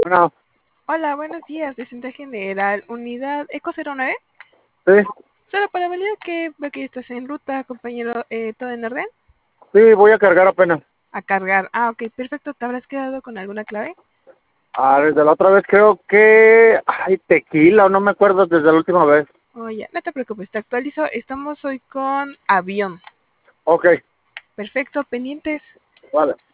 Bueno, Hola, buenos días, Vicente General, unidad ECO 09. sí, Solo para validar que veo que estás en ruta, compañero, todo en orden. sí, voy a cargar apenas. A cargar. Ah, ok, perfecto. ¿Te habrás quedado con alguna clave? Desde la otra vez creo que... Ay, tequila, o no me acuerdo desde la última vez. Oye, no te preocupes, te actualizo. Estamos hoy con avión. Ok, Perfecto, pendientes. vale.